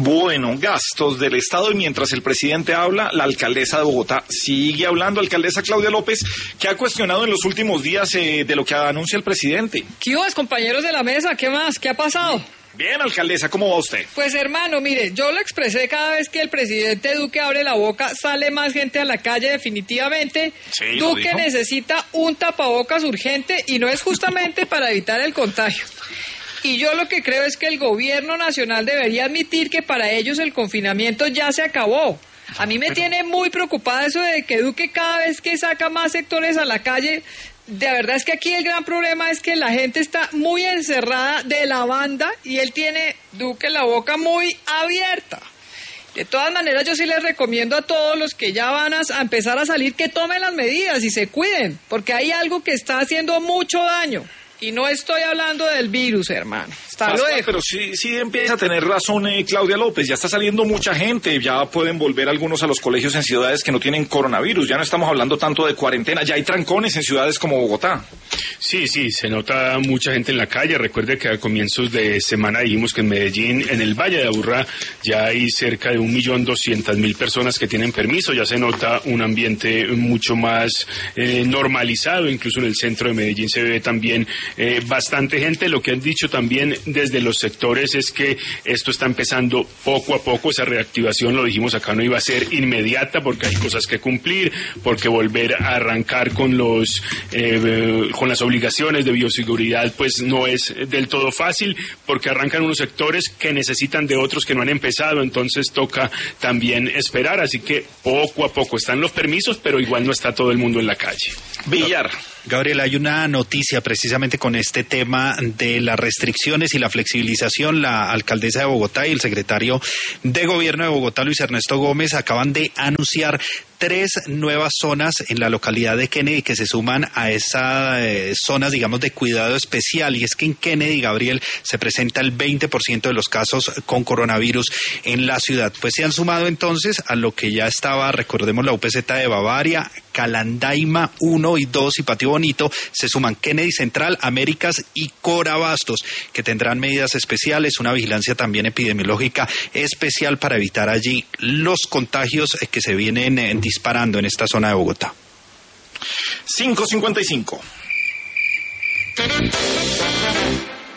Bueno, gastos del Estado, y mientras el presidente habla, la alcaldesa de Bogotá sigue hablando, alcaldesa Claudia López, que ha cuestionado en los últimos días de lo que anuncia el presidente. ¿Qué hubo, compañeros de la mesa? ¿Qué más? ¿Qué ha pasado? Bien, alcaldesa, ¿cómo va usted? Pues hermano, mire, yo lo expresé, cada vez que el presidente Duque abre la boca, sale más gente a la calle definitivamente. Sí, Duque necesita un tapabocas urgente y no es justamente para evitar el contagio. Y yo lo que creo es que el gobierno nacional debería admitir que para ellos el confinamiento ya se acabó. A mí me tiene muy preocupada eso de que Duque cada vez que saca más sectores a la calle, de verdad es que aquí el gran problema es que la gente está muy encerrada de la banda y él tiene, Duque, la boca muy abierta. De todas maneras, yo sí les recomiendo a todos los que ya van a empezar a salir que tomen las medidas y se cuiden, porque hay algo que está haciendo mucho daño. Y no estoy hablando del virus, hermano. Hasta luego. Pero sí empieza a tener razón Claudia López. Ya está saliendo mucha gente. Ya pueden volver algunos a los colegios en ciudades que no tienen coronavirus. Ya no estamos hablando tanto de cuarentena. Ya hay trancones en ciudades como Bogotá. Sí, se nota mucha gente en la calle. Recuerde que a comienzos de semana dijimos que en Medellín, en el Valle de Aburrá, ya hay cerca de 1.200.000 personas que tienen permiso. Ya se nota un ambiente mucho más normalizado. Incluso en el centro de Medellín se ve también bastante gente. Lo que han dicho también desde los sectores es que esto está empezando poco a poco. Esa reactivación, lo dijimos acá, no iba a ser inmediata porque hay cosas que cumplir, porque volver a arrancar con las obligaciones de bioseguridad pues no es del todo fácil, porque arrancan unos sectores que necesitan de otros que no han empezado, entonces toca también esperar. Así que poco a poco están los permisos, pero igual no está todo el mundo en la calle. Villar. Gabriel, hay una noticia precisamente con este tema de las restricciones y la flexibilización. La alcaldesa de Bogotá y el secretario de Gobierno de Bogotá, Luis Ernesto Gómez, acaban de anunciar 3 nuevas zonas en la localidad de Kennedy que se suman a esas zonas, digamos, de cuidado especial. Y es que en Kennedy, Gabriel, se presenta el 20% de los casos con coronavirus en la ciudad. Pues se han sumado entonces a lo que ya estaba, recordemos, la UPZ de Bavaria, Calandaima 1 y 2 y Patio Bonito. Se suman Kennedy Central, Américas y Corabastos, que tendrán medidas especiales, una vigilancia también epidemiológica especial para evitar allí los contagios que se vienen disparando en esta zona de Bogotá. 5:55.